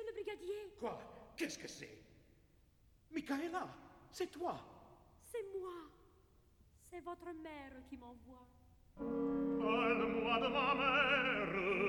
le brigadier. Quoi? Qu'est-ce que c'est? Michaela, c'est toi. C'est moi. C'est votre mère qui m'envoie. Parle-moi de ma mère.